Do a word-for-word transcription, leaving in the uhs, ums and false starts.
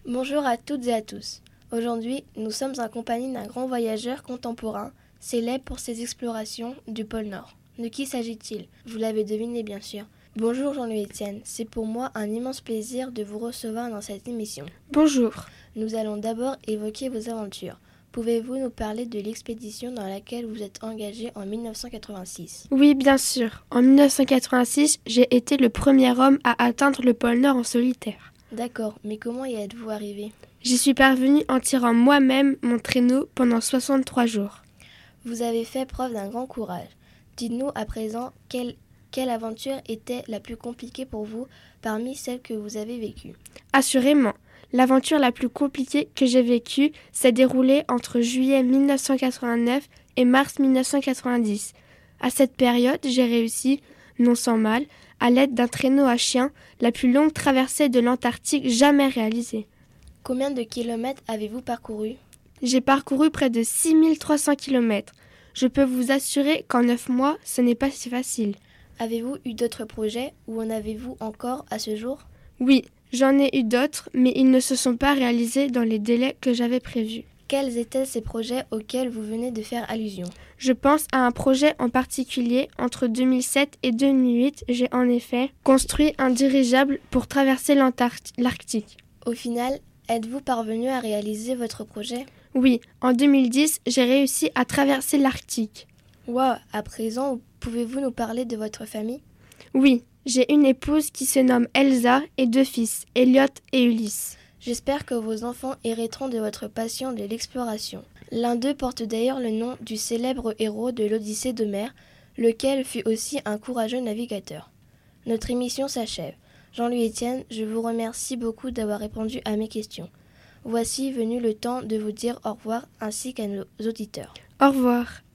Bonjour à toutes et à tous. Aujourd'hui, nous sommes en compagnie d'un grand voyageur contemporain, célèbre pour ses explorations du pôle Nord. De qui s'agit-il? Vous l'avez deviné bien sûr. Bonjour Jean-Louis Etienne, c'est pour moi un immense plaisir de vous recevoir dans cette émission. Bonjour. Nous allons d'abord évoquer vos aventures. Pouvez-vous nous parler de l'expédition dans laquelle vous êtes engagé en dix-neuf cent quatre-vingt-six? Oui, bien sûr. En dix-neuf cent quatre-vingt-six, j'ai été le premier homme à atteindre le pôle Nord en solitaire. D'accord, mais comment y êtes-vous arrivé? J'y suis parvenu en tirant moi-même mon traîneau pendant soixante-trois jours. Vous avez fait preuve d'un grand courage. Dites-nous à présent quelle, quelle aventure était la plus compliquée pour vous parmi celles que vous avez vécues? Assurément, l'aventure la plus compliquée que j'ai vécue s'est déroulée entre juillet dix-neuf cent quatre-vingt-neuf et mars dix-neuf cent quatre-vingt-dix. À cette période, j'ai réussi, non sans mal, à l'aide d'un traîneau à chien, la plus longue traversée de l'Antarctique jamais réalisée. Combien de kilomètres avez-vous parcouru? J'ai parcouru près de six mille trois cents kilomètres. Je peux vous assurer qu'en neuf mois, ce n'est pas si facile. Avez-vous eu d'autres projets ou en avez-vous encore à ce jour? Oui, j'en ai eu d'autres, mais ils ne se sont pas réalisés dans les délais que j'avais prévus. Quels étaient ces projets auxquels vous venez de faire allusion? Je pense à un projet en particulier. Entre deux mille sept et deux mille huit, j'ai en effet construit un dirigeable pour traverser l'Arctique. Au final, êtes-vous parvenu à réaliser votre projet? Oui, en deux mille dix, j'ai réussi à traverser l'Arctique. Wow, à présent, pouvez-vous nous parler de votre famille? Oui, j'ai une épouse qui se nomme Elsa et deux fils, Elliot et Ulysse. J'espère que vos enfants hériteront de votre passion de l'exploration. L'un d'eux porte d'ailleurs le nom du célèbre héros de l'Odyssée d'Homère, lequel fut aussi un courageux navigateur. Notre émission s'achève. Jean-Louis Etienne, je vous remercie beaucoup d'avoir répondu à mes questions. Voici venu le temps de vous dire au revoir ainsi qu'à nos auditeurs. Au revoir.